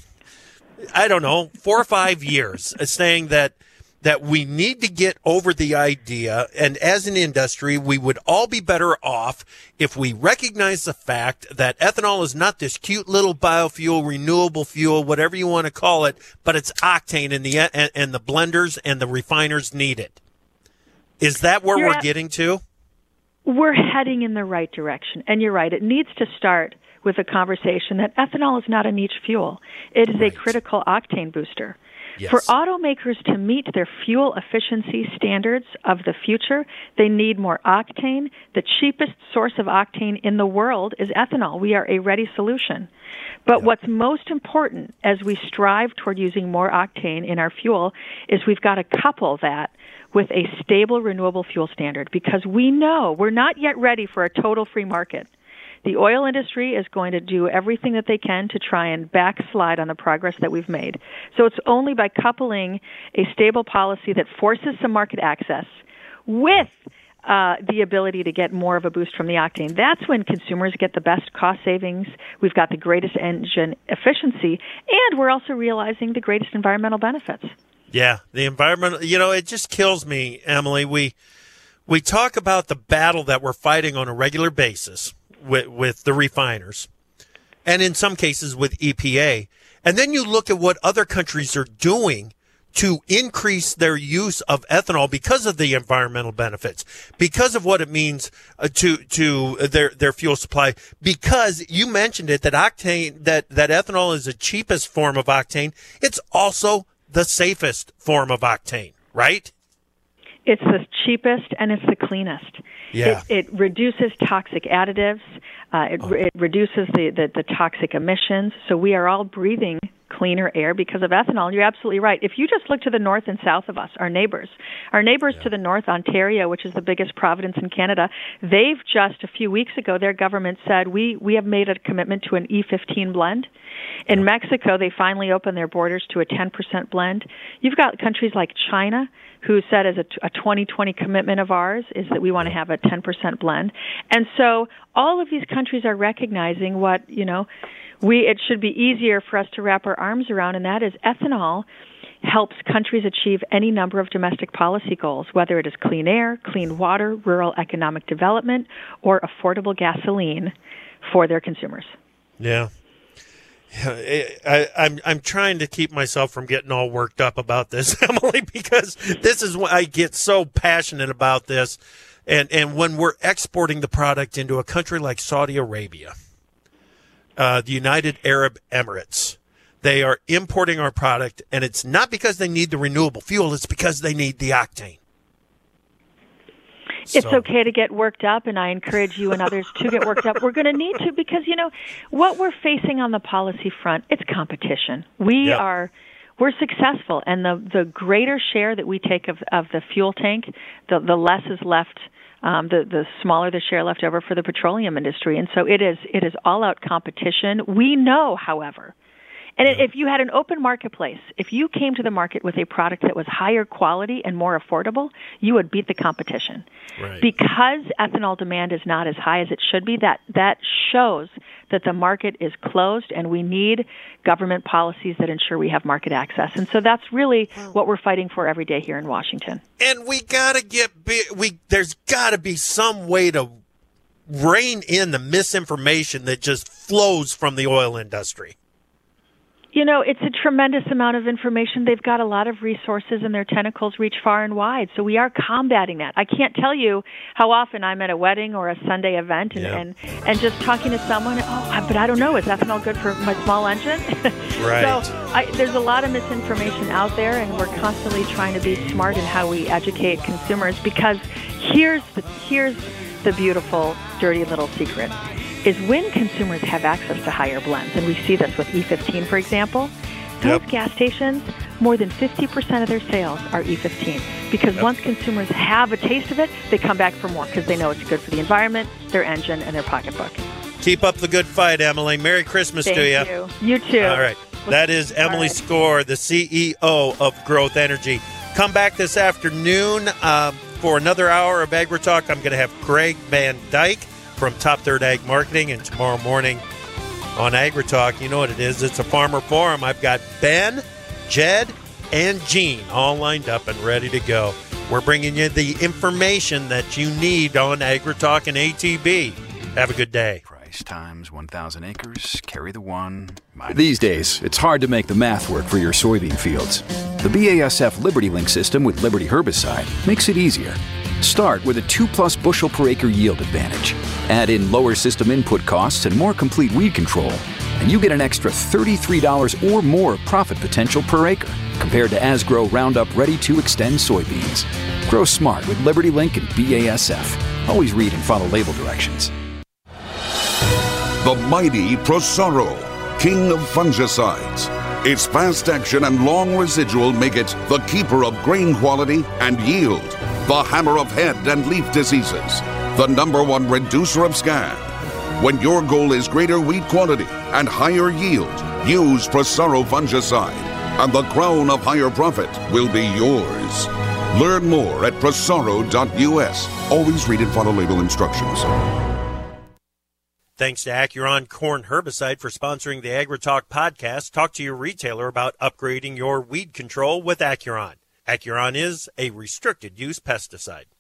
Speaker 1: 4 or 5 years, saying that we need to get over the idea, and as an industry, we would all be better off if we recognize the fact that ethanol is not this cute little biofuel, renewable fuel, whatever you want to call it, but it's octane, and the blenders and the refiners need it. Is that where we're getting to?
Speaker 5: We're heading in the right direction, and you're right. It needs to start with a conversation that ethanol is not a niche fuel. It is a critical octane booster. Yes. For automakers to meet their fuel efficiency standards of the future, they need more octane. The cheapest source of octane in the world is ethanol. We are a ready solution. But what's most important as we strive toward using more octane in our fuel is we've got to couple that with a stable renewable fuel standard, because we know we're not yet ready for a total free market. The oil industry is going to do everything that they can to try and backslide on the progress that we've made. So it's only by coupling a stable policy that forces some market access with the ability to get more of a boost from the octane. That's when consumers get the best cost savings, we've got the greatest engine efficiency, and we're also realizing the greatest environmental benefits.
Speaker 1: Yeah, the environmental, it just kills me, Emily. We talk about the battle that we're fighting on a regular basis with the refiners, and in some cases with EPA. And then you look at what other countries are doing to increase their use of ethanol because of the environmental benefits, because of what it means to their fuel supply, because you mentioned it, that octane, that ethanol is the cheapest form of octane. It's also the safest form of octane, right?
Speaker 5: It's the cheapest and it's the cleanest.
Speaker 1: Yeah.
Speaker 5: It reduces toxic additives. It reduces the toxic emissions. So we are all breathing cleaner air because of ethanol. You're absolutely right. If you just look to the north and south of us, our neighbors to the north, Ontario, which is the biggest province in Canada, they've just a few weeks ago, their government said, we have made a commitment to an E15 blend. In Mexico, they finally opened their borders to a 10% blend. You've got countries like China, who said as a 2020 commitment of ours is that we want to have a 10% blend. And so all of these countries are recognizing what, it should be easier for us to wrap our arms around, and that is ethanol helps countries achieve any number of domestic policy goals, whether it is clean air, clean water, rural economic development, or affordable gasoline for their consumers.
Speaker 1: Yeah. I'm trying to keep myself from getting all worked up about this, Emily, because this is why I get so passionate about this. And when we're exporting the product into a country like Saudi Arabia, the United Arab Emirates, they are importing our product, and it's not because they need the renewable fuel, it's because they need the octane.
Speaker 5: It's okay to get worked up, and I encourage you and others to get worked up. We're going to need to because, what we're facing on the policy front, it's competition. We're successful, and the greater share that we take of the fuel tank, the less is left, the smaller the share left over for the petroleum industry. And so it is all-out competition. We know, however, and if you had an open marketplace, if you came to the market with a product that was higher quality and more affordable, you would beat the competition. Right. Because ethanol demand is not as high as it should be, that shows that the market is closed, and we need government policies that ensure we have market access. And so that's really what we're fighting for every day here in Washington.
Speaker 1: And we got to there's got to be some way to rein in the misinformation that just flows from the oil industry.
Speaker 5: It's a tremendous amount of information. They've got a lot of resources, and their tentacles reach far and wide. So we are combating that. I can't tell you how often I'm at a wedding or a Sunday event and just talking to someone, but I don't know, is ethanol good for my small engine?
Speaker 1: Right.
Speaker 5: So there's a lot of misinformation out there, and we're constantly trying to be smart in how we educate consumers, because here's the beautiful, dirty little secret. Is when consumers have access to higher blends, and we see this with E15, for example, those gas stations, more than 50% of their sales are E15, because once consumers have a taste of it, they come back for more because they know it's good for the environment, their engine, and their pocketbook.
Speaker 1: Keep up the good fight, Emily. Merry Christmas to you.
Speaker 5: Thank you. You too.
Speaker 1: All right. That is Emily Skor, the CEO of Growth Energy. Come back this afternoon for another hour of AgriTalk. I'm going to have Greg Van Dyke from Top Third Ag Marketing, and tomorrow morning on AgriTalk, you know what it is. It's a Farmer Forum. I've got Ben, Jed, and Gene all lined up and ready to go. We're bringing you the information that you need on AgriTalk and ATB. Have a good day.
Speaker 6: Price times 1,000 acres, carry the one.
Speaker 7: These days, it's hard to make the math work for your soybean fields. The BASF Liberty Link system with Liberty herbicide makes it easier. Start with a 2+ bushel per acre yield advantage. Add in lower system input costs and more complete weed control, and you get an extra $33 or more profit potential per acre compared to Asgrow Roundup Ready to Extend soybeans. Grow smart with Liberty Link and BASF. Always read and follow label directions.
Speaker 8: The mighty Prosaro, king of fungicides. Its fast action and long residual make it the keeper of grain quality and yield. The hammer of head and leaf diseases. The #1 reducer of scab. When your goal is greater wheat quality and higher yield, use Prosaro fungicide, and the crown of higher profit will be yours. Learn more at prosaro.us. Always read and follow label instructions.
Speaker 1: Thanks to Acuron Corn Herbicide for sponsoring the AgriTalk podcast. Talk to your retailer about upgrading your weed control with Acuron. Acuron is a restricted use pesticide.